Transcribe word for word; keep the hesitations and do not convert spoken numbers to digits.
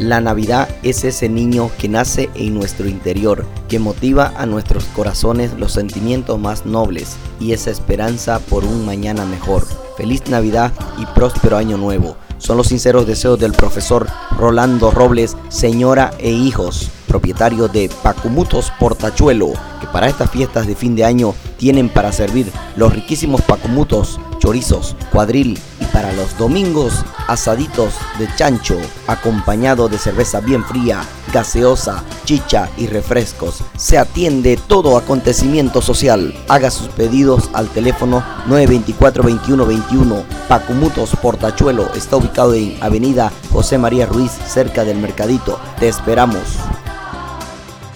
La Navidad es ese niño que nace en nuestro interior, que motiva a nuestros corazones los sentimientos más nobles y esa esperanza por un mañana mejor. Feliz Navidad y próspero Año Nuevo. Son los sinceros deseos del profesor Rolando Robles, señora e hijos, propietario de Pacumutos Portachuelo, que para estas fiestas de fin de año tienen para servir los riquísimos pacumutos, chorizos, cuadril y para los domingos asaditos de chancho, acompañado de cerveza bien fría, gaseosa, chicha y refrescos. Se atiende todo acontecimiento social. Haga sus pedidos al teléfono nueve veinticuatro, veintiuno veintiuno. Pacumutos Portachuelo está ubicado en Avenida José María Ruiz, cerca del Mercadito. Te esperamos.